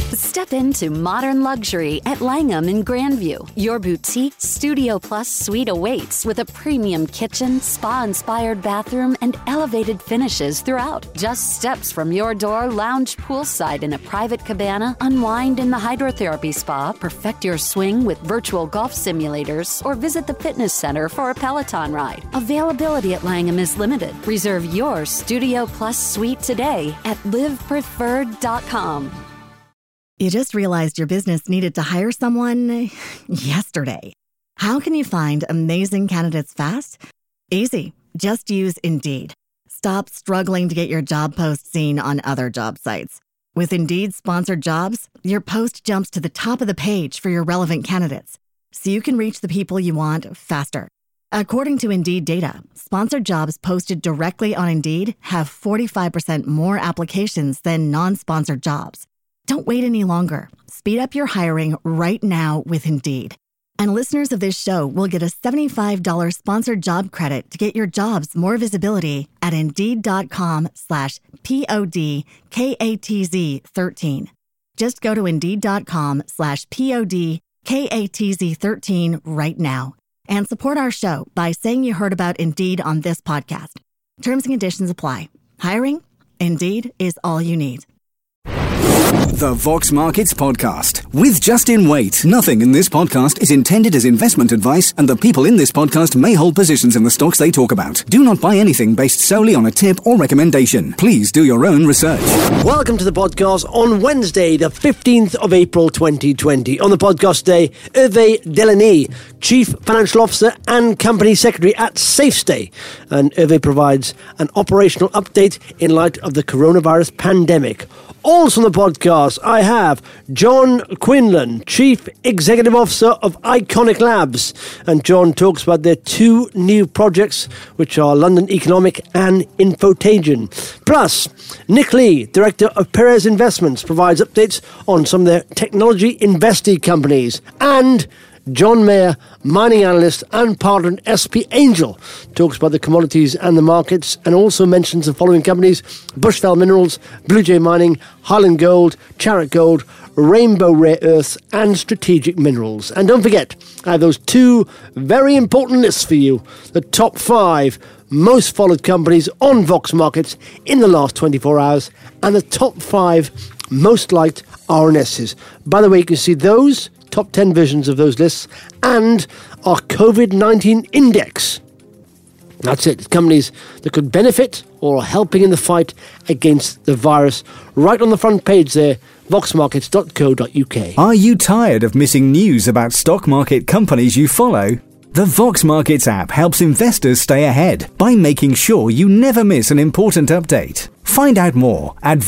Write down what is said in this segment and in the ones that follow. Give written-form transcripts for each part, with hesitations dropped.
Step into modern luxury at Langham in Grandview. Your boutique Studio Plus suite awaits with a premium kitchen, spa-inspired bathroom, and elevated finishes throughout. Just steps from your door, lounge poolside in a private cabana, unwind in the hydrotherapy spa, perfect your swing with virtual golf simulators, or visit the fitness center for a Peloton ride. Availability at Langham is limited. Reserve your Studio Plus suite today at livepreferred.com. You just realized your business needed to hire someone yesterday. How can you find amazing candidates fast? Easy. Just use Indeed. Stop struggling to get your job post seen on other job sites. With Indeed sponsored jobs, your post jumps to the top of the page for your relevant candidates, so you can reach the people you want faster. According to Indeed data, sponsored jobs posted directly on Indeed have 45% more applications than non-sponsored jobs. Don't wait any longer. Speed up your hiring right now with Indeed. And listeners of this show will get a $75 sponsored job credit to get your jobs more visibility at Indeed.com/PODKATZ13. Just go to Indeed.com/PODKATZ13 right now and support our show by saying you heard about Indeed on this podcast. Terms and conditions apply. Hiring? Indeed is all you need. The Vox Markets Podcast with Justin Waite. Nothing in this podcast is intended as investment advice, and the people in this podcast may hold positions in the stocks they talk about. Do not buy anything based solely on a tip or recommendation. Please do your own research. Welcome to the podcast on Wednesday, the 15th of April 2020. On the podcast today, Hervé Delany, Chief Financial Officer and Company Secretary at SafeStay. And Hervé provides an operational update in light of the coronavirus pandemic. Also on the podcast, I have John Quinlan, Chief Executive Officer of Iconic Labs. And John talks about their two new projects, which are London Economic and Infotagion. Plus, Nick Lee, Director of Perez Investments, provides updates on some of their technology investee companies. And John Mayer, mining analyst and partner at SP Angel, talks about the commodities and the markets, and also mentions the following companies: Bushveld Minerals, Blue Jay Mining, Highland Gold, Chariot Gold, Rainbow Rare Earths, and Strategic Minerals. And don't forget, I have those two very important lists for you: the top 5 most followed companies on Vox Markets in the last 24 hours, and the top 5 most liked RNSs. By the way, you can see those top 10 versions of those lists and our COVID-19 index. That's it. Companies that could benefit or are helping in the fight against the virus. Right on the front page there, voxmarkets.co.uk. Are you tired of missing news about stock market companies you follow? The Vox Markets app helps investors stay ahead by making sure you never miss an important update. Find out more at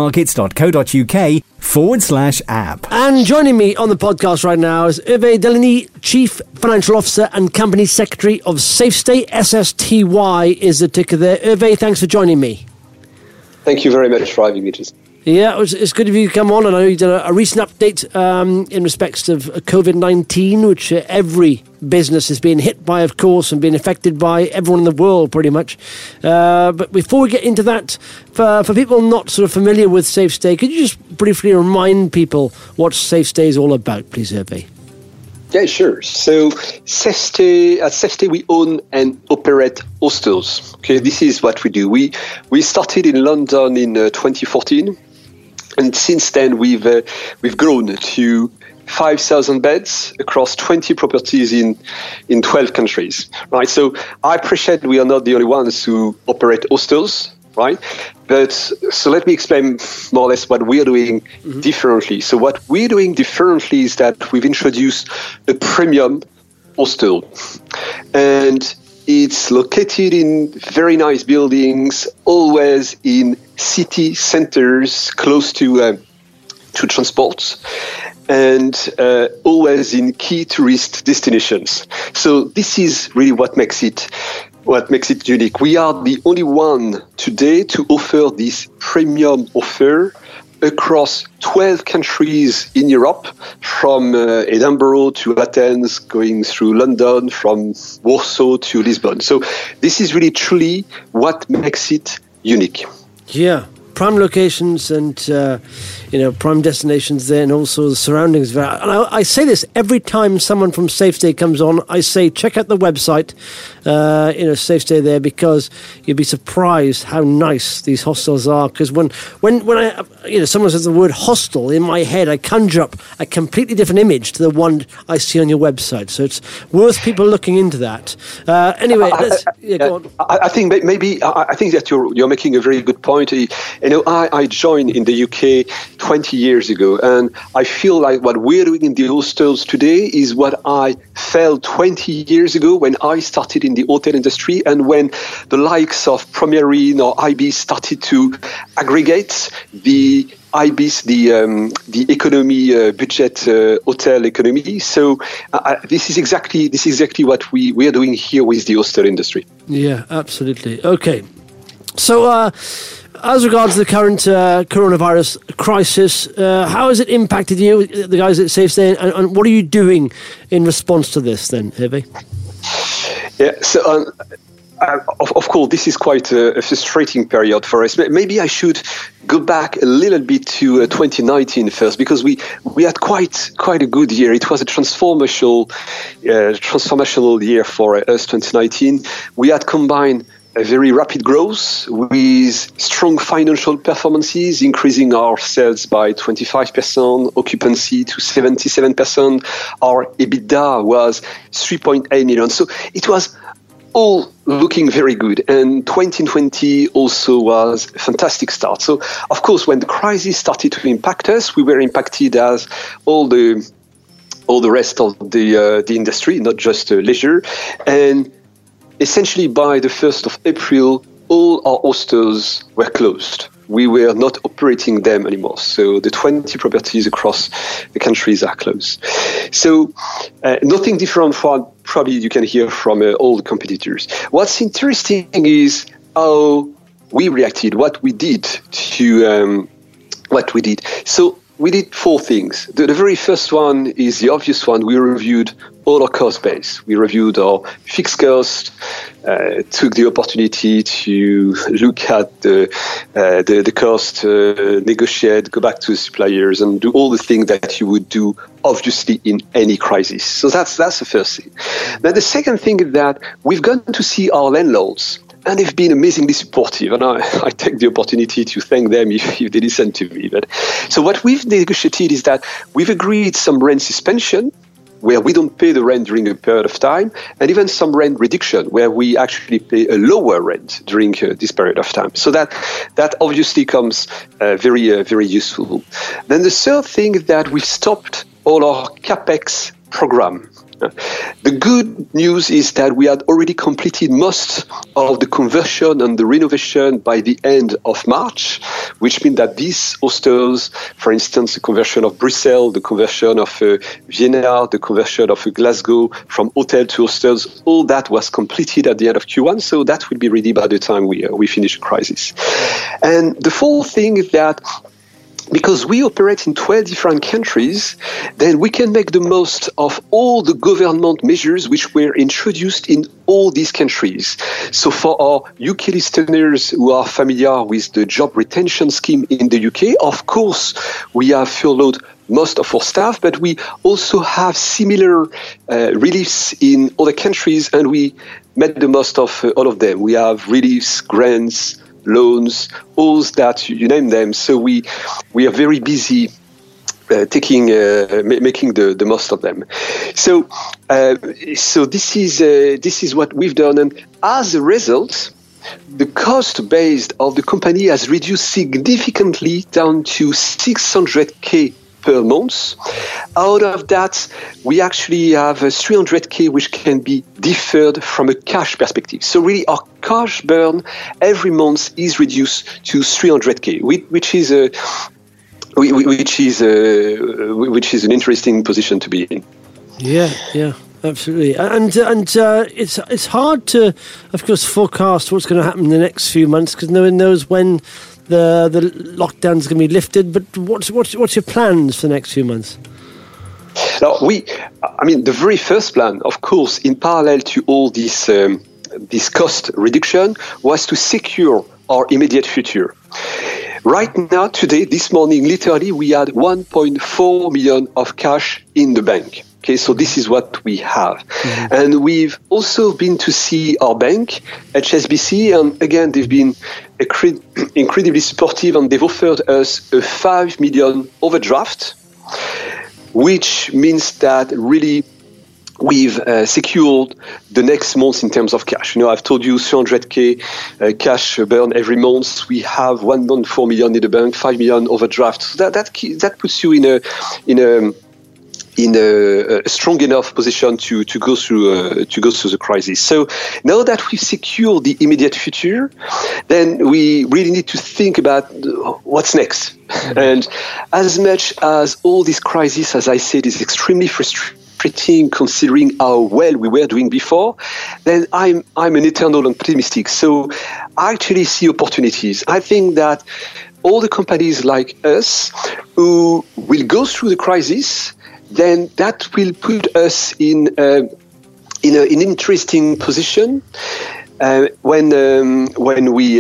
voxmarkets.co.uk/app. And joining me on the podcast right now is Hervé Delany, Chief Financial Officer and Company Secretary of SafeStay. SSTY is the ticker there. Hervé, thanks for joining me. Thank you very much for having me, Jason. Yeah, it's good of you to come on. And I know you did a recent update in respects of COVID-19, which every business has been hit by, of course, and been affected by, everyone in the world pretty much. But before we get into that, for people not sort of familiar with SafeStay, could you just briefly remind people what SafeStay is all about, please, Hervé? Yeah, sure. So at SafeStay, we own and operate hostels. Okay, this is what we do. We started in London in 2014, and since then we've grown to 5,000 beds across 20 properties in 12 countries. Right. So I appreciate we are not the only ones who operate hostels. Right. But so let me explain more or less what we are doing differently. So what we're doing differently is that we've introduced a premium hostel, and it's located in very nice buildings, always in city centers, close to transport, and always in key tourist destinations. So this is really what makes it unique. We are the only one today to offer this premium offer across 12 countries in Europe, from Edinburgh to Athens, going through London, from Warsaw to Lisbon. So this is really truly what makes it unique. Yeah. prime locations and prime destinations there, and also the surroundings of it. And I say this every time someone from SafeStay comes on. I say check out the website, SafeStay there, because you'll be surprised how nice these hostels are. Because when someone says the word hostel, in my head I conjure up a completely different image to the one I see on your website. So it's worth people looking into that. Anyway, go on. I think that you're making a very good point. I joined in the UK 20 years ago, and I feel like what we're doing in the hostels today is what I felt 20 years ago when I started in the hotel industry, and when the likes of Premier Inn or Ibis started to aggregate the Ibis, the economy budget hotel economy. So this is exactly what we are doing here with the hostel industry. Yeah, absolutely. Okay, so as regards the current coronavirus crisis, how has it impacted you, the guys at SafeStay, and what are you doing in response to this then, Hervé? Yeah, so of course, this is quite a frustrating period for us. Maybe I should go back a little bit to 2019 first, because we had quite a good year. It was a transformational year for us, 2019. We had combined a very rapid growth with strong financial performances, increasing our sales by 25%, occupancy to 77%. Our EBITDA was 3.8 million. So it was all looking very good. And 2020 also was a fantastic start. So, of course, when the crisis started to impact us, we were impacted as all the rest of the industry, not just leisure. And essentially, by the 1st of April, all our hostels were closed. We were not operating them anymore. So the 20 properties across the countries are closed. So nothing different from probably you can hear from all the competitors. What's interesting is how we reacted, what we did. So we did 4 things. The very first one is the obvious one. We reviewed all our cost base. We reviewed our fixed cost, took the opportunity to look at the cost, negotiate, go back to the suppliers, and do all the things that you would do, obviously, in any crisis. So that's the first thing. Then the second thing is that we've gone to see our landlords, and they've been amazingly supportive, and I take the opportunity to thank them if they listen to me. So what we've negotiated is that we've agreed some rent suspension, where we don't pay the rent during a period of time, and even some rent reduction, where we actually pay a lower rent during this period of time. So that obviously comes very useful. Then the third thing is that we've stopped all our CapEx program. The good news is that we had already completed most of the conversion and the renovation by the end of March, which means that these hostels, for instance, the conversion of Brussels, the conversion of Vienna, the conversion of Glasgow from hotel to hostels, all that was completed at the end of Q1, so that will be ready by the time we finish the crisis. And the fourth thing is that because we operate in 12 different countries, then we can make the most of all the government measures which were introduced in all these countries. So for our UK listeners who are familiar with the job retention scheme in the UK, of course, we have furloughed most of our staff, but we also have similar reliefs in other countries, and we made the most of all of them. We have reliefs, grants, loans, all that, you name them. So we are very busy making the most of them. So this is what we've done, and as a result, the cost base of the company has reduced significantly down to 600K per month. Out of that, we actually have 300K which can be deferred from a cash perspective. So really, our cash burn every month is reduced to 300K, which is an interesting position to be in. Yeah. Absolutely, and it's hard to, of course, forecast what's going to happen in the next few months because no one knows when the lockdown's going to be lifted. But what's your plans for the next few months? Now, the very first plan, of course, in parallel to all this cost reduction, was to secure our immediate future. Right now, today, this morning, literally, we had 1.4 million of cash in the bank. Okay, so this is what we have. Mm-hmm. And we've also been to see our bank, HSBC, and again, they've been incredibly supportive, and they've offered us a 5 million overdraft, which means that really we've secured the next month in terms of cash. I've told you 300k cash burn every month. We have 1.4 million in the bank, 5 million overdraft. So that puts you in a strong enough position to go through the crisis. So now that we've secured the immediate future, then we really need to think about what's next. And as much as all this crisis, as I said, is extremely frustrating, considering how well we were doing before, then I'm an eternal optimistic. So I actually see opportunities. I think that all the companies like us who will go through the crisis, then that will put us in an interesting position when we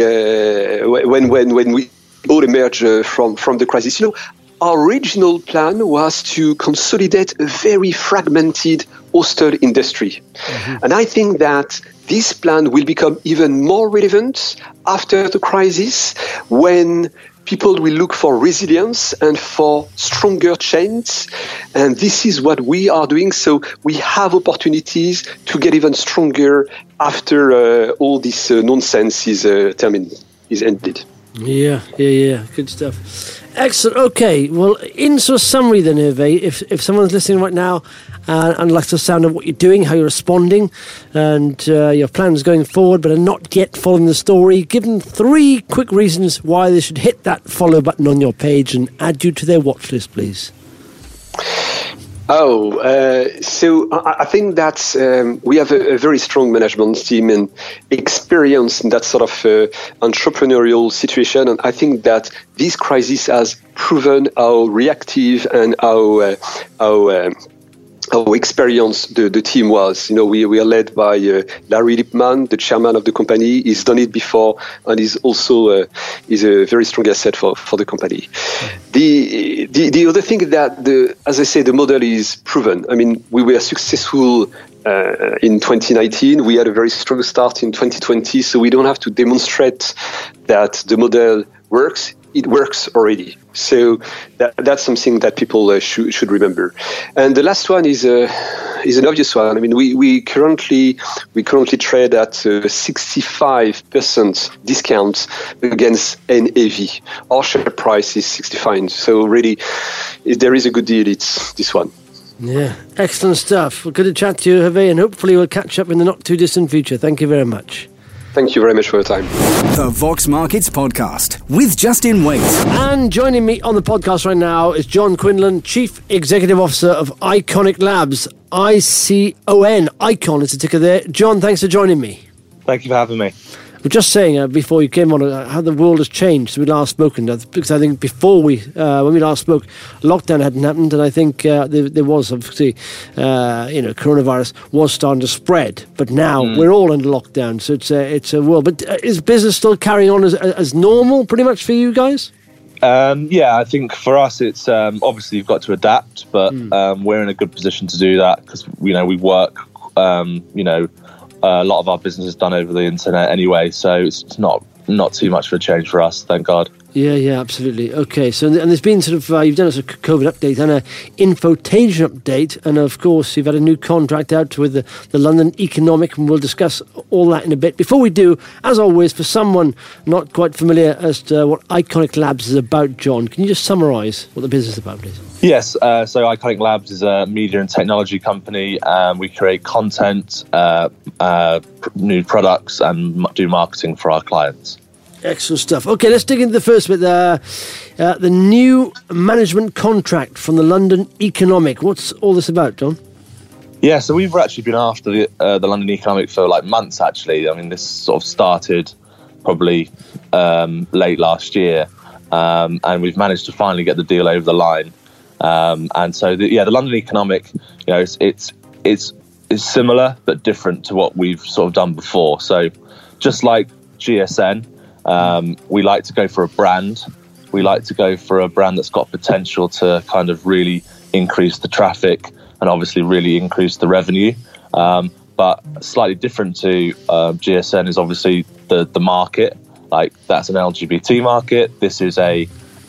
all emerge from the crisis. Our original plan was to consolidate a very fragmented hostel industry. Mm-hmm. And I think that this plan will become even more relevant after the crisis, when people will look for resilience and for stronger chains. And this is what we are doing. So we have opportunities to get even stronger after all this nonsense is ended. Yeah. Good stuff. Excellent. Okay. Well, in sort of summary then, Hervé, if someone's listening right now and likes the sound of what you're doing, how you're responding, and your plans going forward, but are not yet following the story, give them 3 quick reasons why they should hit that follow button on your page and add you to their watch list, please. So I think that we have a very strong management team and experience in that sort of entrepreneurial situation. And I think that this crisis has proven how reactive and how experienced the team was. We are led by Larry Lipman, the chairman of the company. He's done it before, and he's also is a very strong asset for the company. The other thing that, as I say, the model is proven. I mean, we were successful in 2019. We had a very strong start in 2020, so we don't have to demonstrate that the model works. It works already. So that's something that people should remember. And the last one is an obvious one. I mean, we currently trade at 65% discount against NAV. Our share price is 65. So really, if there is a good deal, it's this one. Yeah, excellent stuff. Well, good to chat to you, Hervé, and hopefully we'll catch up in the not too distant future. Thank you very much. Thank you very much for your time. The Vox Markets Podcast with Justin Waite. And joining me on the podcast right now is John Quinlan, Chief Executive Officer of Iconic Labs. ICON. Icon is the ticker there. John, thanks for joining me. Thank you for having me. We're just saying before you came on how the world has changed since we last spoken. Because I think before when we last spoke, lockdown hadn't happened, and I think there was obviously, coronavirus was starting to spread. But now we're all under lockdown, so it's a world. But is business still carrying on as normal, pretty much for you guys? Yeah, I think for us it's obviously you've got to adapt, but we're in a good position to do that because we work. A lot of our business is done over the internet anyway, so it's not too much of a change for us, thank God. Yeah, absolutely. Okay, so and there's been sort of you've done a COVID update and an infotainment update, and of course you've had a new contract out with the London Economic, and we'll discuss all that in a bit. Before we do, as always, for someone not quite familiar as to what Iconic Labs is about, John, can you just summarise what the business is about, please? Yes, so Iconic Labs is a media and technology company. We create content, new products, and do marketing for our clients. Excellent stuff. Okay, let's dig into the first bit there. The new management contract from the London Economic. What's all this about, John? Yeah, so we've actually been after the London Economic for months, actually. I mean, this sort of started probably late last year, and we've managed to finally get the deal over the line. And so, the London Economic, it's similar but different to what we've sort of done before. So, just like GSN, we like to go for a brand We like to go for a brand that's got potential to kind of really increase the traffic and obviously really increase the revenue. But slightly different to GSN is obviously the market. Like, that's an LGBT market. This is a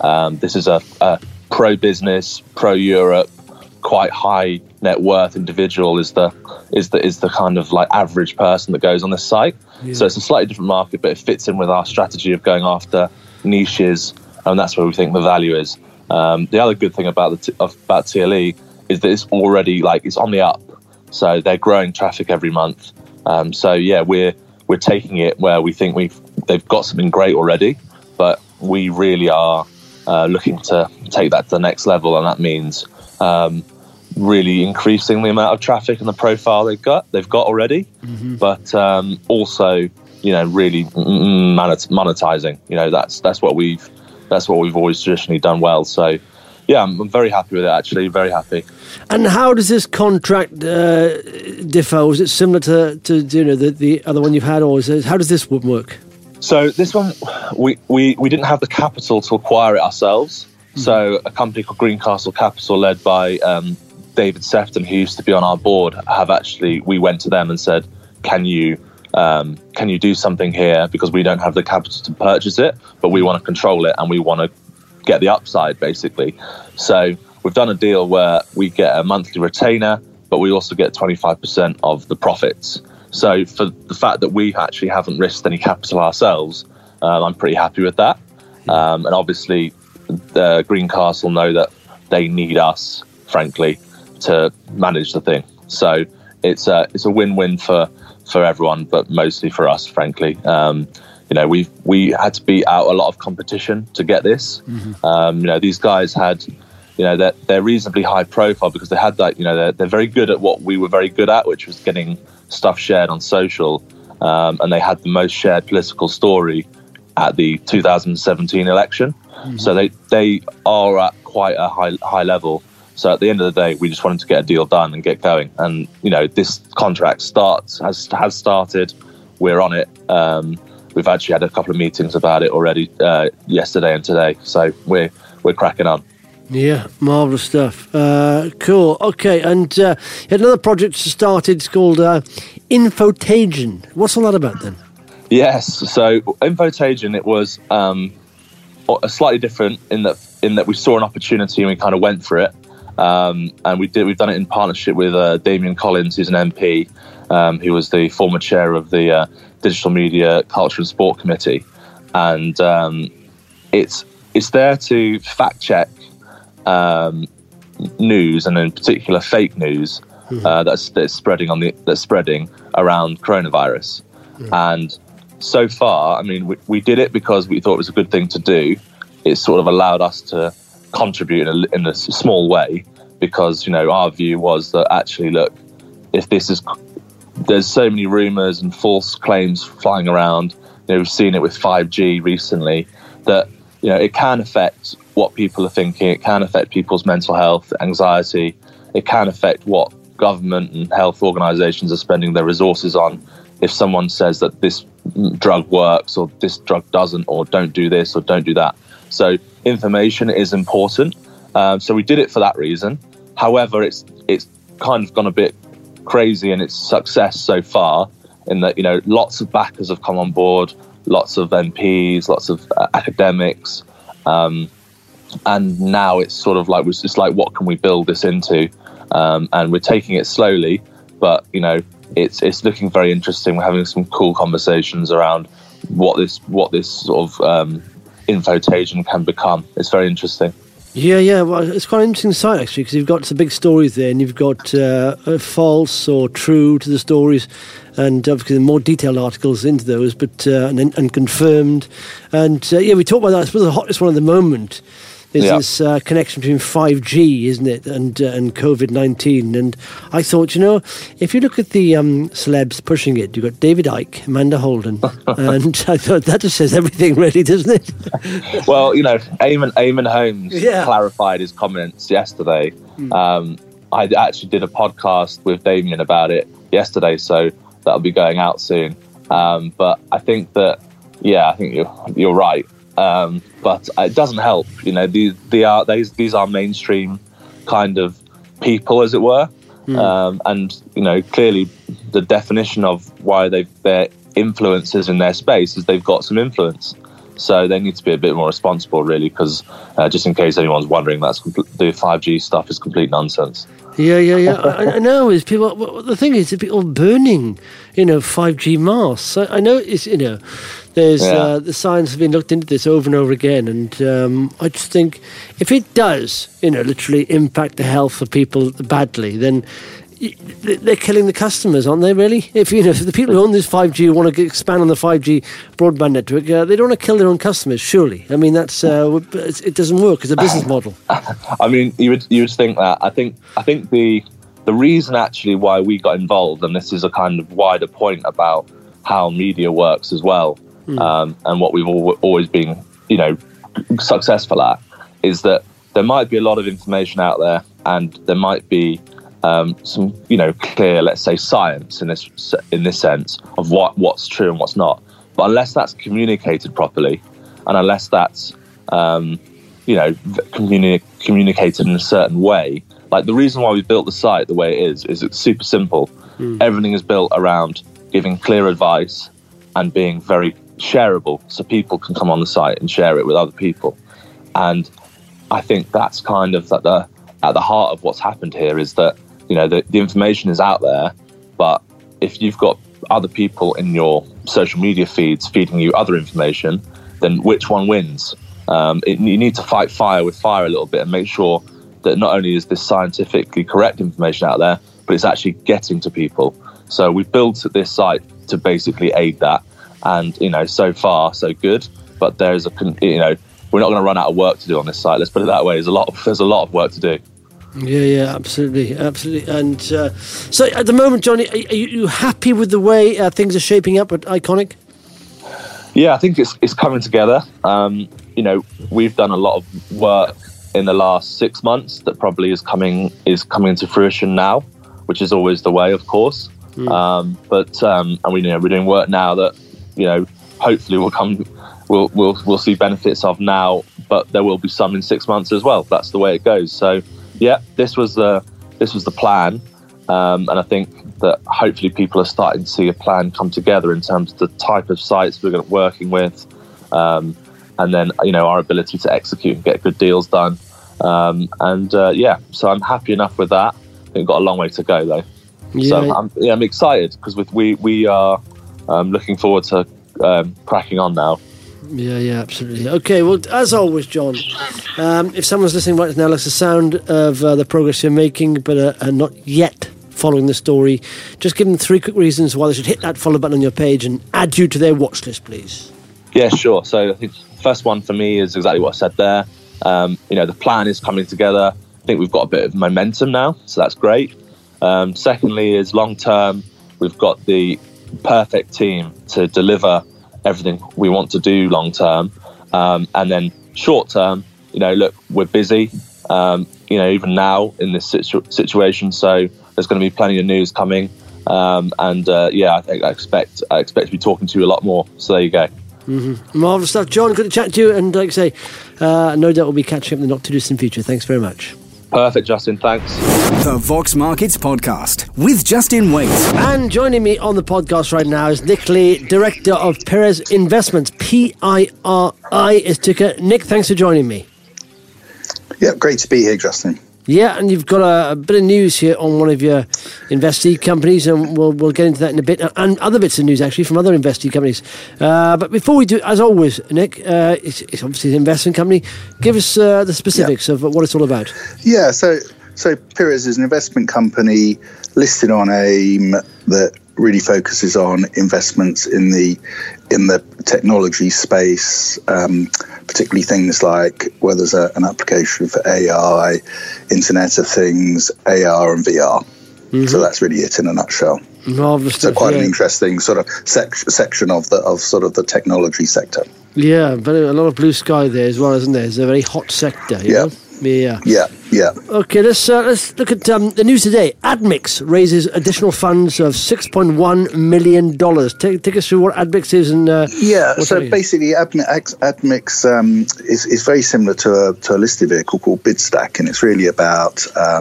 pro-business, pro-Europe, quite high net worth individual is the kind of like average person that goes on this site. Yeah. So it's a slightly different market, but it fits in with our strategy of going after niches, and that's where we think the value is. The other good thing about TLE is that it's already it's on the up, so they're growing traffic every month. So yeah, we're taking it where we think they've got something great already, but we really are looking to take that to the next level, and that means really increasing the amount of traffic and the profile they've got already, but also really monetizing. That's what we've always traditionally done well. So yeah, I'm very happy with it, actually, very happy. And how does this contract differ? Was it similar to the other one you've had, or how does this work? So this one, we didn't have the capital to acquire it ourselves. So a company called Greencastle Capital, led by David Sefton, who used to be on our board, we went to them and said, can you do something here, because we don't have the capital to purchase it, but we want to control it and we want to get the upside, basically. So we've done a deal where we get a monthly retainer, but we also get 25% of the profits. So for the fact that we actually haven't risked any capital ourselves, I'm pretty happy with that. And obviously, Greencastle know that they need us, frankly, to manage the thing. So it's a win-win for everyone, but mostly for us, frankly. We had to beat out a lot of competition to get this. These guys had, they're reasonably high profile because they had that. They're very good at what we were very good at, which was getting stuff shared on social. And they had the most shared political story at the 2017 election. So they are at quite a high level. So at the end of the day, we just wanted to get a deal done and get going. And this contract has started. We're on it. We've actually had a couple of meetings about it already, yesterday and today. So we're cracking on. Yeah, marvellous stuff. Cool. Okay, and you had another project started. It's called Infotagion. What's all that about then? Yes, so Infotagion, it was slightly different in that we saw an opportunity and we kind of went for it. And we've done it in partnership with Damien Collins, who's an MP, who was the former chair of the Digital Media, Culture and Sport Committee. And it's there to fact check news, and in particular fake news that's spreading around coronavirus. And so far, I mean, we did it because we thought it was a good thing to do. It sort of allowed us to contribute in a small way, because our view was that actually, look, if there's so many rumours and false claims flying around. We've seen it with 5G recently, that it can affect what people are thinking. It can affect people's mental health, anxiety. It can affect what government and health organisations are spending their resources on. If someone says that this drug works or this drug doesn't, or don't do this or don't do that. So information is important. So we did it for that reason. However, it's kind of gone a bit crazy in its success so far, in that lots of backers have come on board, lots of MPs, lots of academics, and now it's sort of like it's like, what can we build this into? And we're taking it slowly, but it's looking very interesting. We're having some cool conversations around what this sort of Infotagion can become. It's very interesting. Yeah. Well, it's quite an interesting site, actually, because you've got some big stories there, and you've got false or true to the stories, and obviously more detailed articles into those, but and confirmed. And we talked about that. I suppose the hottest one at the moment is this connection between 5G, isn't it, and COVID-19. And I thought, if you look at the celebs pushing it, you've got David Icke, Amanda Holden, and I thought that just says everything, really, doesn't it? Well, Eamon Holmes clarified his comments yesterday. I actually did a podcast with Damien about it yesterday, so that'll be going out soon. But I think that, I think you're right. but it doesn't help. You know, these are mainstream kind of people, as it were. And, you know, clearly the definition of why they're influencers in their space is they've got some influence. So they need to be a bit more responsible, really, because just in case anyone's wondering, the 5G stuff is complete nonsense. Yeah. I know. Is people? The thing is, people burning, 5G masks. I know it's, there's the science has been looked into this over and over again, and I just think if it does, literally impact the health of people badly, then they're killing the customers, aren't they, really? If the people who own this 5G want to expand on the 5G broadband network, they don't want to kill their own customers, surely. I mean, that's it doesn't work as a business model. I mean, you would think that. I think the reason actually why we got involved, and this is a kind of wider point about how media works as well, and what we've always been, successful at, is that there might be a lot of information out there, and there might be some, clear, let's say, science in this sense of what's true and what's not. But unless that's communicated properly, and unless that's communicated in a certain way, like the reason why we built the site the way it is it's super simple. Everything is built around giving clear advice and being very shareable, so people can come on the site and share it with other people. And I think that's kind of at the heart of what's happened here, is that the information is out there, but if you've got other people in your social media feeds feeding you other information, then which one wins? You need to fight fire with fire a little bit and make sure that not only is this scientifically correct information out there, but it's actually getting to people. So we built this site to basically aid that, and so far so good. But there's we're not going to run out of work to do on this site. Let's put it that way. There's a lot of work to do. Yeah, absolutely. And so at the moment, Johnny, are you happy with the way things are shaping up at Iconic? Yeah, I think it's coming together. We've done a lot of work in the last 6 months that probably is coming to fruition now, which is always the way, of course. And we're doing work now that hopefully we'll see benefits of now, but there will be some in 6 months as well. That's the way it goes. So. Yeah, this was the plan, and I think that hopefully people are starting to see a plan come together in terms of the type of sites we're working with, and then our ability to execute and get good deals done, so I'm happy enough with that. I think we've got a long way to go though. So I'm excited because we are looking forward to cracking on now. Yeah, absolutely. Okay, well, as always, John, if someone's listening right now likes the sound of the progress you're making, but are not yet following the story, just give them 3 quick reasons why they should hit that follow button on your page and add you to their watch list, please. Yeah, sure. So I think the first one for me is exactly what I said there. The plan is coming together. I think we've got a bit of momentum now, so that's great. Secondly is long term, we've got the perfect team to deliver everything we want to do long term, and then short term, look, we're busy, even now in this situation, so there's going to be plenty of news coming, I think I expect to be talking to you a lot more, so there you go. Marvellous stuff, John. Good to chat to you, and like I say, no doubt we'll be catching up in the not too distant future. Thanks very much. Perfect, Justin, thanks. The Vox Markets Podcast with Justin Waite. And joining me on the podcast right now is Nick Lee, Director of Perez Investments, PIRI is ticker. Nick, thanks for joining me. Yeah, great to be here, Justin. Yeah, and you've got a bit of news here on one of your investee companies, and we'll get into that in a bit, and other bits of news, actually, from other investee companies. But before we do, as always, Nick, it's obviously an investment company. Give us the specifics of what it's all about. Yeah, so Perez is an investment company listed on AIM that really focuses on investments in the technology space, particularly things like where there's an application for AI, Internet of Things, AR and VR. So that's really it in a nutshell. So quite an interesting sort of section of the technology sector. Yeah, but a lot of blue sky there as well, isn't there? It's a very hot sector. You know? Yeah. Yeah. Okay, let's look at the news today. Admix raises additional funds of $6.1 million. Take us through what Admix is and so basically Admix is very similar to a listed vehicle called Bidstack, and it's really about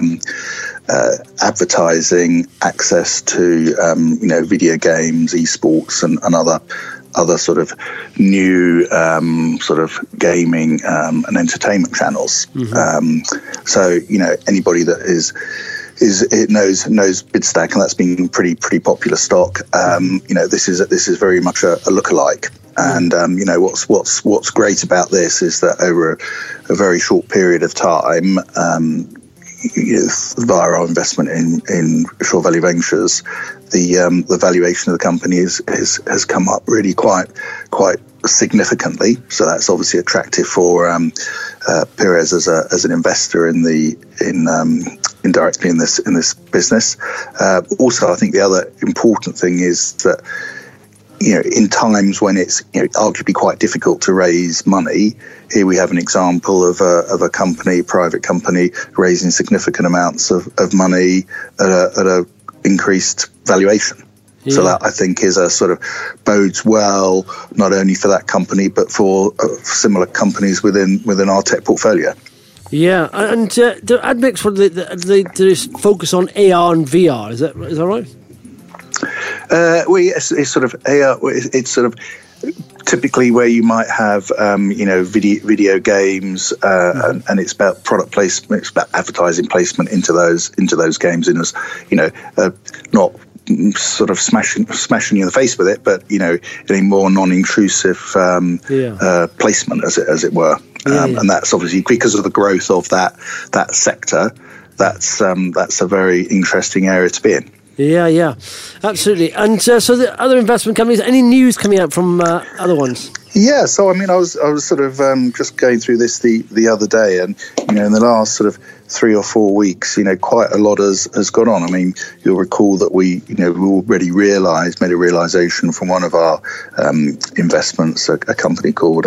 advertising access to video games, esports, and other sort of new sort of gaming and entertainment channels. So anybody that knows Bidstack, and that's been pretty popular stock. This is very much a lookalike. And what's great about this is that over a very short period of time, via our investment in Shore Valley Ventures, the valuation of the company has come up really quite significantly. So that's obviously attractive for Perez as an investor indirectly in this business. Also, I think the other important thing is that in times when it's arguably quite difficult to raise money, here we have an example of a private company, raising significant amounts of money at a increased valuation. Yeah. So that, I think, is a sort of bodes well not only for that company but for similar companies within our tech portfolio. Yeah, and the Admix, they focus on AR and VR. Is that right? It's sort of AR. It's sort of typically where you might have video games, and it's about product placement. It's about advertising placement into those games, in as not sort of smashing you in the face with it, but in a more non-intrusive placement, as it were. And that's obviously because of the growth of that sector. That's a very interesting area to be in. Yeah, absolutely. And so the other investment companies, any news coming out from other ones? Yeah, so I was sort of just going through this the other day, and in the last sort of 3 or 4 weeks, quite a lot has gone on. I mean, you'll recall that we already made a realization from one of our investments, a company called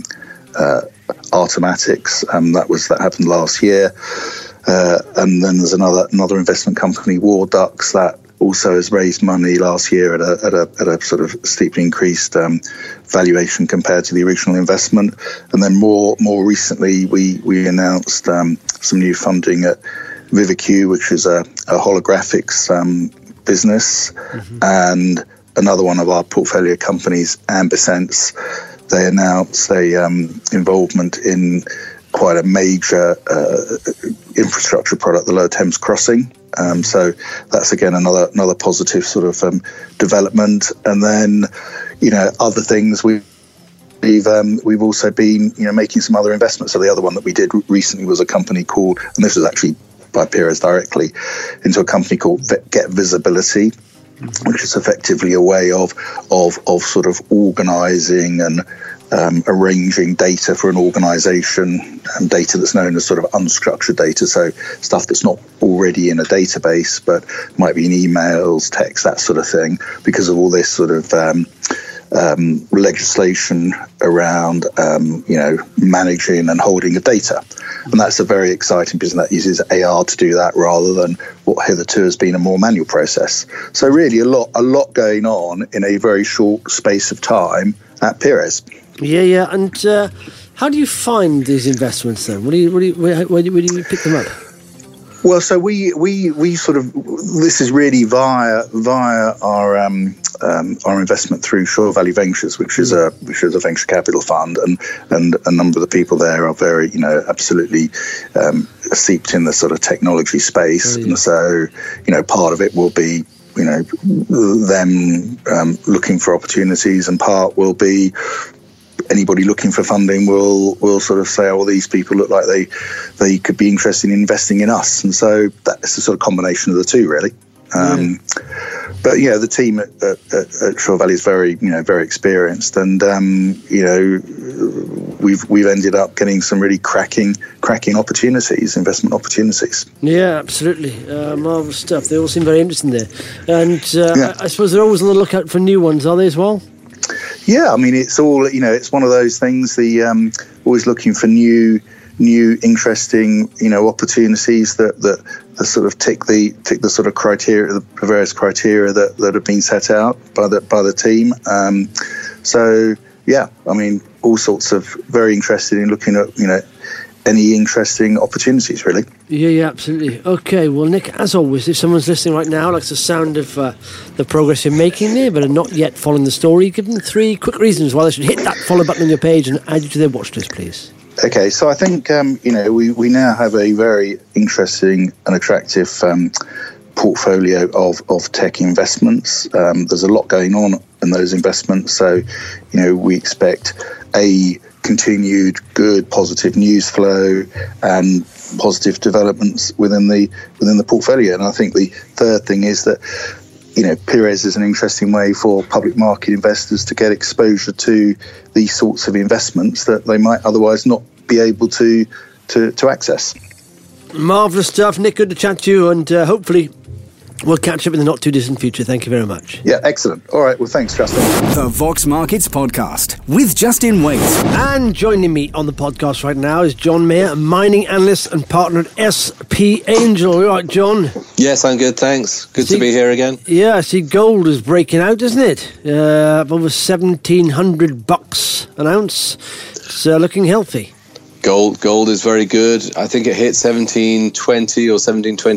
Artomatics, that happened last year. And then there's another investment company, War Ducks, that also has raised money last year at a sort of steeply increased valuation compared to the original investment. And then more recently, we announced some new funding at Vivaq, which is a holographics business, and another one of our portfolio companies, Ambisense. They announced a involvement in quite a major infrastructure product, the Lower Thames Crossing. So that's again another positive sort of development. And then other things we've also been making some other investments. So the other one that we did recently was a company called, and this was actually by Perez directly, into a company called Get Visibility, which is effectively a way of sort of organising and arranging data for an organisation, and data that's known as sort of unstructured data, so stuff that's not already in a database but might be in emails, text, that sort of thing, because of all this sort of legislation around managing and holding of data. And that's a very exciting business that uses AR to do that rather than what hitherto has been a more manual process. So really a lot going on in a very short space of time at Perez. Yeah. And how do you find these investments then? Where do you pick them up? Well, so we sort of, this is really via our investment through Shore Valley Ventures, which is a venture capital fund, and a number of the people there are very absolutely steeped in the sort of technology space, and so part of it will be them looking for opportunities, and part will be anybody looking for funding will sort of say, oh, well, these people look like they could be interested in investing in us. And so that's a sort of combination of the two, really. But the team at Shore Valley is very experienced, and we've ended up getting some really cracking opportunities, investment opportunities. Yeah, absolutely, marvelous stuff. They all seem very interesting there, and I suppose they're always on the lookout for new ones, are they as well? Yeah, I mean, it's all it's one of those things. Always looking for new new, interesting, opportunities that sort of tick the sort of criteria, the various criteria that have been set out by the team. So yeah, I mean, all sorts of very interested in looking at any interesting opportunities, really. Yeah, absolutely. Okay, well, Nick, as always, if someone's listening right now, likes the sound of the progress you're making there, but are not yet following the story, give them 3 quick reasons why they should hit that follow button on your page and add you to their watch list, please. Okay, so I think, we now have a very interesting and attractive portfolio of tech investments. There's a lot going on in those investments, so, we expect a continued good positive news flow and positive developments within the portfolio. And I think the third thing is that Pires is an interesting way for public market investors to get exposure to these sorts of investments that they might otherwise not be able to access. Marvellous stuff, Nick. Good to chat to you, and hopefully we'll catch up in the not too distant future. Thank you very much. Yeah, excellent. All right, well, thanks, Justin. The Vox Markets Podcast with Justin Waite. And joining me on the podcast right now is John Mayer, a mining analyst and partner at SP Angel. All right, John? Yes, I'm good, thanks. Good to be here again. Yeah, I see gold is breaking out, isn't it? Over $1,700 an ounce. It's looking healthy. Gold is very good. I think it hit 1720 or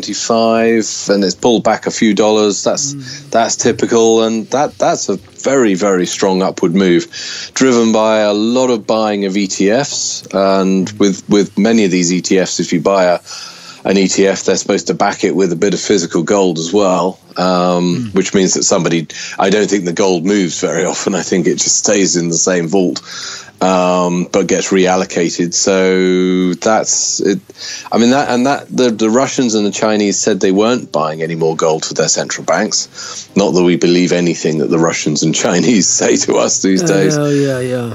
1725, and it's pulled back a few dollars. That's typical, and that's a very, very strong upward move, driven by a lot of buying of ETFs. And with many of these ETFs, if you buy an ETF, they're supposed to back it with a bit of physical gold as well, which means that I don't think the gold moves very often. I think it just stays in the same vault. But gets reallocated. So that's it. I mean, the Russians and the Chinese said they weren't buying any more gold for their central banks. Not that we believe anything that the Russians and Chinese say to us these days. Yeah.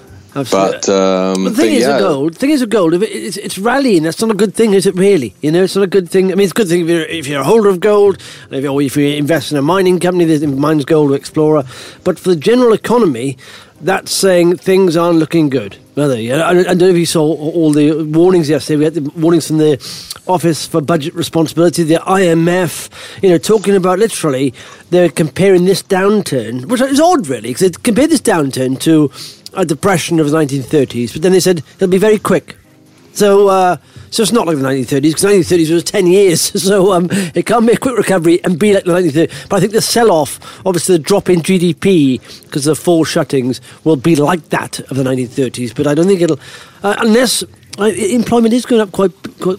But the thing is with gold, if it's rallying, that's not a good thing, is it really? It's not a good thing. I mean, it's a good thing if you're a holder of gold, or if you invest in a mining company that mines gold or explorer. But for the general economy, that's saying things aren't looking good, are they? I don't know if you saw all the warnings yesterday. We had the warnings from the Office for Budget Responsibility, the IMF, talking about literally they're comparing this downturn, which is odd really, because they compared this downturn to a depression of the 1930s, but then they said it'll be very quick. So it's not like the 1930s, because the 1930s was 10 years, so it can't be a quick recovery and be like the 1930s. But I think the sell-off, obviously the drop in GDP, because of fall shuttings, will be like that of the 1930s. But I don't think it'll, unless employment is going up quite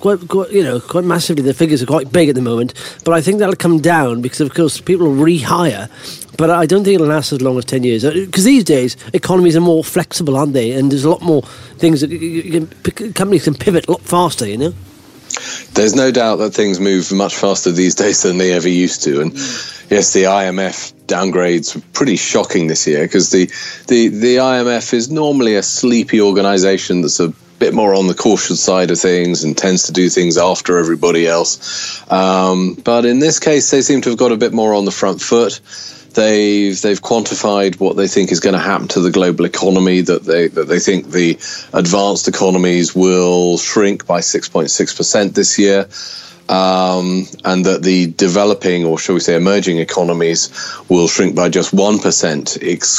massively. The figures are quite big at the moment, but I think that'll come down because, of course, people will rehire. But I don't think it'll last as long as 10 years. Because these days, economies are more flexible, aren't they? And there's a lot more things that companies can pivot a lot faster, There's no doubt that things move much faster these days than they ever used to. And yes, the IMF downgrades were pretty shocking this year, because the IMF is normally a sleepy organisation that's a bit more on the cautious side of things and tends to do things after everybody else. But in this case, they seem to have got a bit more on the front foot. They've quantified what they think is going to happen to the global economy, that they think the advanced economies will shrink by 6.6% this year, and that the developing, or shall we say emerging economies, will shrink by just 1%,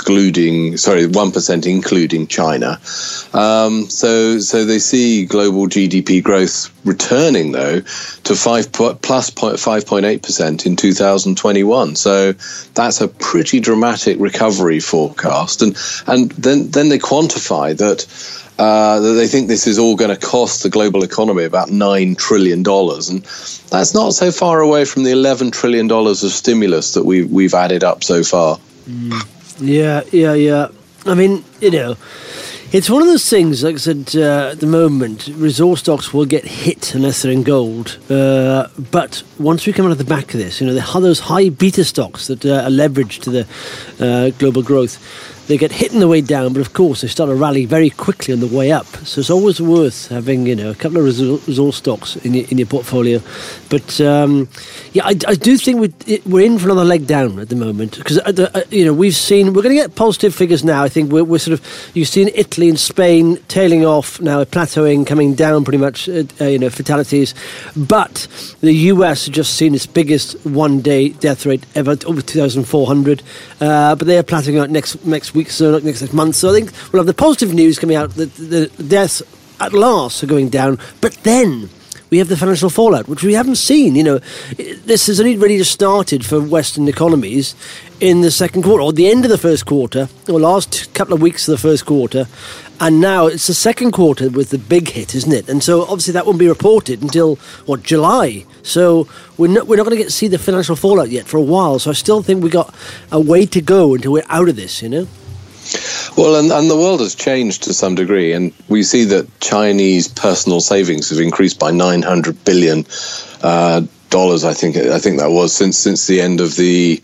1% including China. So they see global GDP growth returning, though, to plus 5.8% in 2021. So that's a pretty dramatic recovery forecast. And then they quantify that they think this is all going to cost the global economy about $9 trillion. And that's not so far away from the $11 trillion of stimulus that we've added up so far. Yeah. I mean, it's one of those things, like I said, at the moment, resource stocks will get hit unless they're in gold. But once we come out of the back of this, those high beta stocks that are leveraged to the global growth, they get hit on the way down, but of course they start to rally very quickly on the way up. So it's always worth having, a couple of resource stocks in your portfolio. But I do think we're in for another leg down at the moment, because we're going to get positive figures now. I think we're sort of, you've seen Italy and Spain tailing off now, plateauing, coming down pretty much. Fatalities, but the US has just seen its biggest one-day death rate ever, over 2,400. But they are plateauing out next week, so next month. So I think we'll have the positive news coming out that the deaths at last are going down. But then we have the financial fallout, which we haven't seen. This has only really just started for Western economies in the second quarter, or the end of the first quarter, or last couple of weeks of the first quarter. And now it's the second quarter with the big hit, isn't it? And so obviously that won't be reported until, July. So we're not going to see the financial fallout yet for a while. So I still think we got a way to go until we're out of this, Well, and the world has changed to some degree, and we see that Chinese personal savings have increased by $900 billion. I think that was since the end of the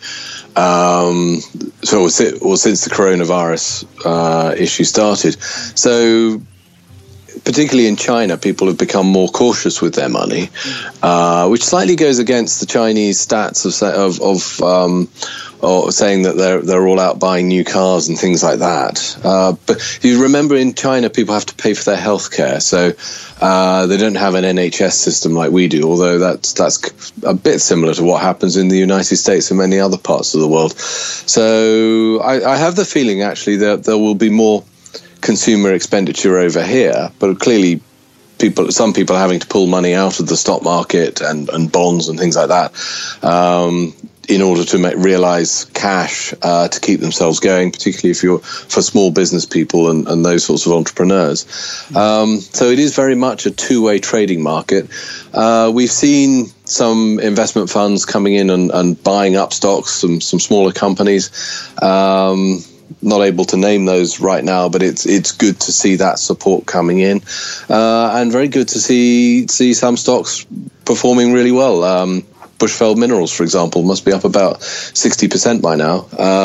since the coronavirus issue started. So particularly in China, people have become more cautious with their money, which slightly goes against the Chinese stats of saying that they're all out buying new cars and things like that. But you remember, in China, people have to pay for their healthcare, so they don't have an NHS system like we do. Although that's a bit similar to what happens in the United States and many other parts of the world. So I have the feeling actually that there will be more consumer expenditure over here, but clearly some people are having to pull money out of the stock market and bonds and things like that in order to realize cash to keep themselves going, particularly for small business people and those sorts of entrepreneurs. So it is very much a two-way trading market. We've seen some investment funds coming in and buying up stocks, some smaller companies. Not able to name those right now, but it's good to see that support coming in, and very good to see some stocks performing really well. Bushveld Minerals, for example, must be up about 60% by now,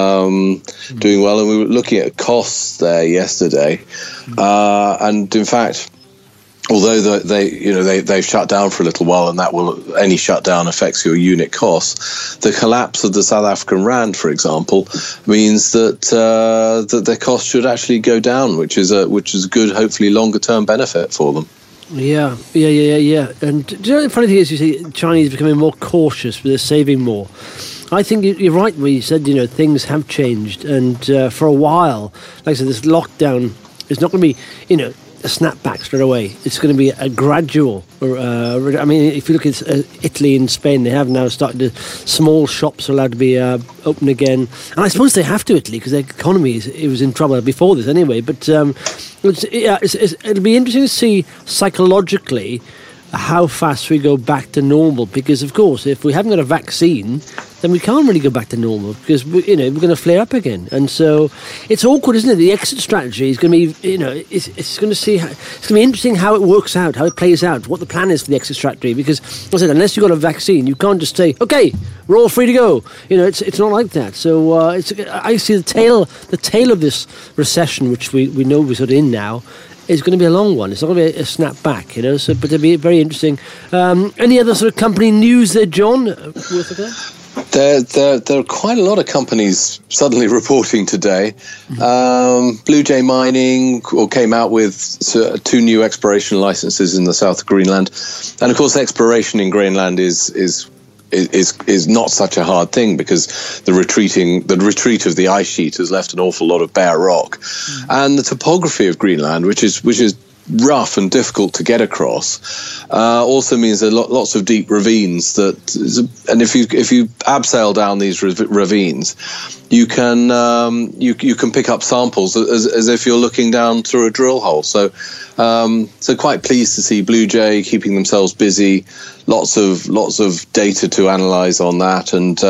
doing well. And we were looking at costs there yesterday, and in fact, although they've shut down for a little while, and any shutdown affects your unit costs, the collapse of the South African rand, for example, means that their costs should actually go down, which is a good, hopefully longer term benefit for them. Yeah. And do you know the funny thing is, you see Chinese becoming more cautious, but they're saving more. I think you're right when you said, things have changed, and for a while, like I said, this lockdown is not going to be, a snapback straight away. It's going to be a gradual. If you look at Italy and Spain, they have now started small shops are allowed to be open again, and I suppose they have to, Italy, because their economy it was in trouble before this anyway. But it'll be interesting to see psychologically how fast we go back to normal, because of course if we haven't got a vaccine, then we can't really go back to normal, because we're going to flare up again. And so it's awkward, isn't it? The exit strategy is going to be, it's going to be interesting how it works out, how it plays out, what the plan is for the exit strategy. Because as I said, unless you've got a vaccine, you can't just say, okay, we're all free to go. It's not like that. So I see the tail of this recession, which we know we're sort of in now, is going to be a long one. It's not going to be a snap back, So, but it'll be very interesting. Any other sort of company news there, John? Worth looking at? There are quite a lot of companies suddenly reporting today. Blue Jay Mining came out with 2 new exploration licenses in the south of Greenland, and of course, exploration in Greenland is not such a hard thing, because the retreat of the ice sheet has left an awful lot of bare rock, and the topography of Greenland, which is rough and difficult to get across, also means there are lots of deep ravines and if you abseil down these ravines, you can pick up samples as if you're looking down through a drill hole. So quite pleased to see Blue Jay keeping themselves busy. Lots of data to analyze on that, and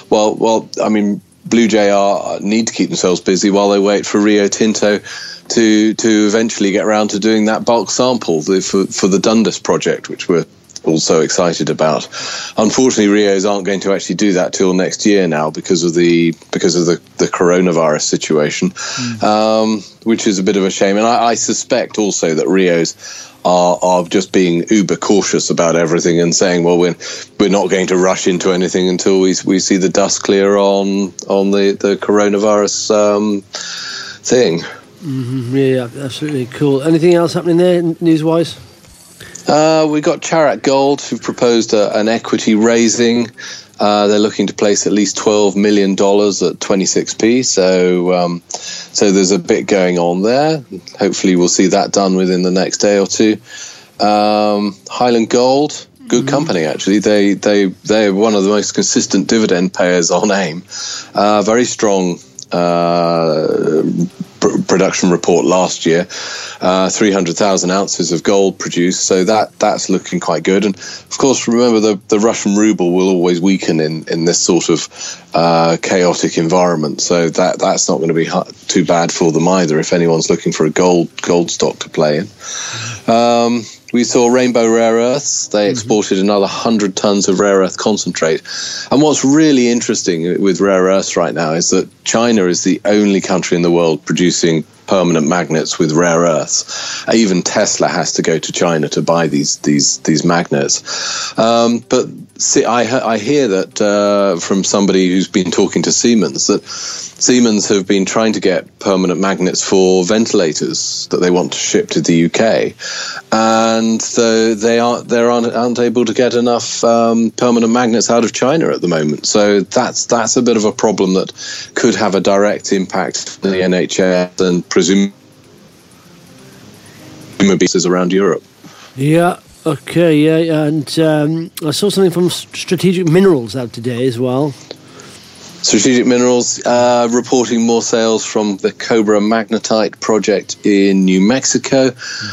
Blue Jay need to keep themselves busy while they wait for Rio Tinto to eventually get around to doing that bulk sample for the Dundas project, which we're all so excited about. Unfortunately, Rios aren't going to actually do that till next year now because of the coronavirus situation, which is a bit of a shame. And I suspect also that Rios are just being uber cautious about everything and saying, well, we're not going to rush into anything until we see the dust clear on the coronavirus thing. Mm-hmm. Yeah, absolutely cool. Anything else happening there news-wise? We got Charac Gold, who've proposed an equity raising. They're looking to place at least $12 million at 26p. So there's a bit going on there. Hopefully we'll see that done within the next day or two. Highland Gold, good company actually. They're one of the most consistent dividend payers on AIM. Very strong production report last year, 300,000 ounces of gold produced, so that's looking quite good. And of course, remember the Russian ruble will always weaken in this sort of chaotic environment, so that's not going to be too bad for them either if anyone's looking for a gold stock to play in. We saw Rainbow Rare Earths. They exported another 100 tons of rare earth concentrate. And what's really interesting with rare earths right now is that China is the only country in the world producing permanent magnets with rare earths. Even Tesla has to go to China to buy these magnets. But see, I hear that from somebody who's been talking to Siemens, that Siemens have been trying to get permanent magnets for ventilators that they want to ship to the UK, and so they aren't able to get enough permanent magnets out of China at the moment. So that's a bit of a problem that could have a direct impact on the NHS and presumably around Europe. Yeah. Okay. Yeah. And I saw something from Strategic Minerals out today as well. Strategic Minerals reporting more sales from the Cobra Magnetite project in New Mexico.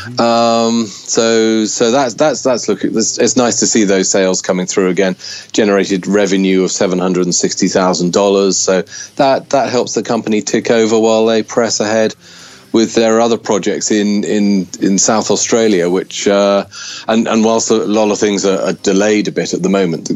So that's looking. It's nice to see those sales coming through again. Generated revenue of $760,000. So that helps the company tick over while they press ahead with their other projects in South Australia, which and whilst a lot of things are delayed a bit at the moment,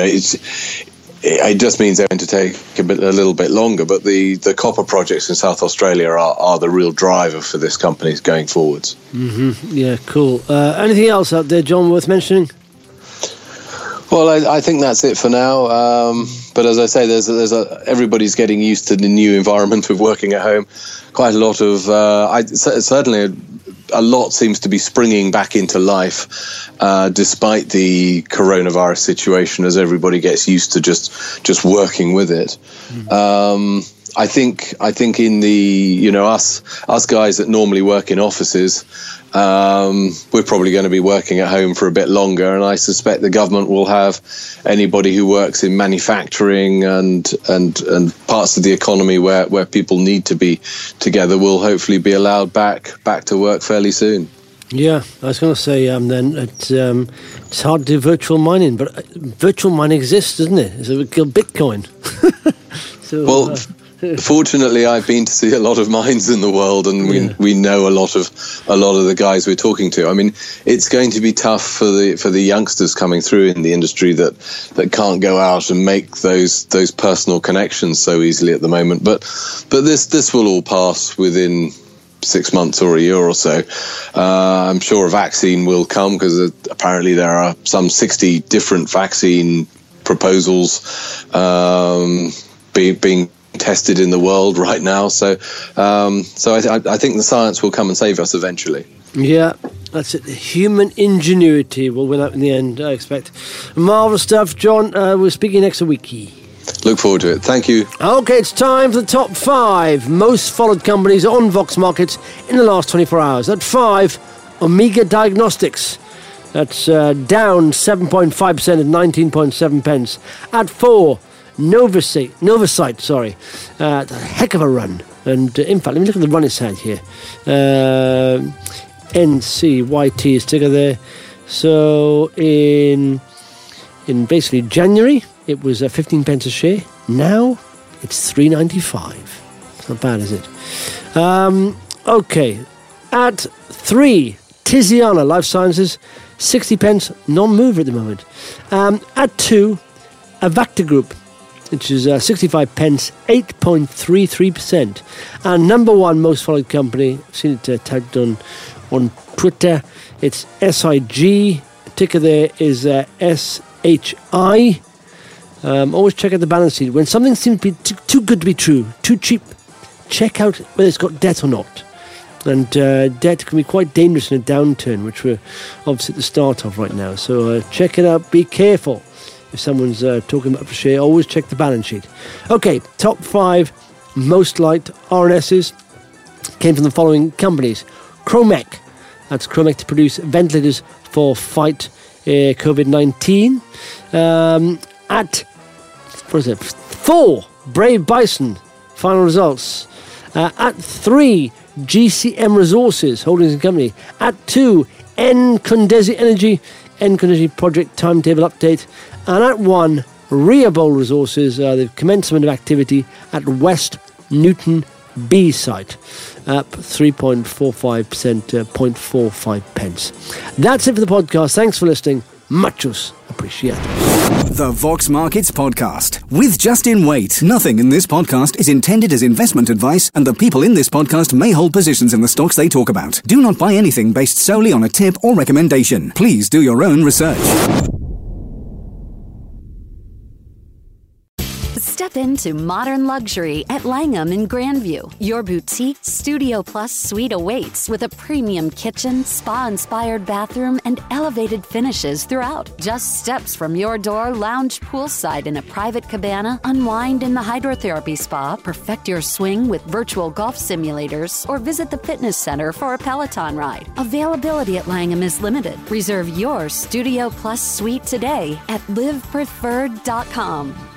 it just means they're going to take a little bit longer. But the copper projects in South Australia are the real driver for this company going forwards. Yeah, cool. Anything else out there, John, worth mentioning? Well, I think that's it for now. But as I say, everybody's getting used to the new environment of working at home. Quite a lot of certainly a lot seems to be springing back into life, despite the coronavirus situation, as everybody gets used to just working with it. I think in the us guys that normally work in offices, we're probably going to be working at home for a bit longer, and I suspect the government will have anybody who works in manufacturing and parts of the economy where people need to be together will hopefully be allowed back to work fairly soon. Yeah, I was going to say then it's hard to do virtual mining, but virtual mining exists, doesn't it? It's like Bitcoin. Fortunately, I've been to see a lot of mines in the world, and we know a lot of the guys we're talking to. I mean, it's going to be tough for the youngsters coming through in the industry that can't go out and make those personal connections so easily at the moment. But this will all pass within 6 months or a year or so. I'm sure a vaccine will come, because apparently there are some 60 different vaccine proposals being tested in the world right now, so I think the science will come and save us eventually. Yeah, that's it. Human ingenuity will win out in the end, I expect. Marvellous stuff, John. We're speaking next week. Look forward to it. Thank you. Okay, it's time for the top 5 most followed companies on Vox Markets in the last 24 hours. At 5, Omega Diagnostics. That's down 7.5% at 19.7 pence. At 4, Novacyte, sorry. A heck of a run. And in fact, let me look at the run it's had here. NCYT is ticker there. So in basically January, it was 15 pence a share. Now it's 3.95. It's not bad, is it? Okay. At 3, Tiziana Life Sciences, 60 pence, non-mover at the moment. At 2, Avacta Group, which is 65 pence, 8.33%. And number 1 most followed company, I've seen it tagged on Twitter, it's SIG. Ticker there is SHI. Always check out the balance sheet. When something seems to be too good to be true, too cheap, check out whether it's got debt or not. And debt can be quite dangerous in a downturn, which we're obviously at the start of right now. So check it out. Be careful. If someone's talking about the share, always check the balance sheet. Okay, top 5 most liked RNSs came from the following companies. Kromek. That's Kromek to produce ventilators for fight COVID-19. At 4, Brave Bison, final results. At 3, GCM Resources, Holdings and Company. At 2, Encondezi Energy, Encondezi Project Timetable Update. And at 1, Riabol Resources, the commencement of activity at West Newton B site, up 3.45%, 0.45 pence. That's it for the podcast. Thanks for listening. Muchos appreciated. The Vox Markets Podcast with Justin Waite. Nothing in this podcast is intended as investment advice, and the people in this podcast may hold positions in the stocks they talk about. Do not buy anything based solely on a tip or recommendation. Please do your own research. Step into modern luxury at Langham in Grandview. Your boutique Studio Plus suite awaits with a premium kitchen, spa-inspired bathroom, and elevated finishes throughout. Just steps from your door, lounge poolside in a private cabana, unwind in the hydrotherapy spa, perfect your swing with virtual golf simulators, or visit the fitness center for a Peloton ride. Availability at Langham is limited. Reserve your Studio Plus suite today at livepreferred.com.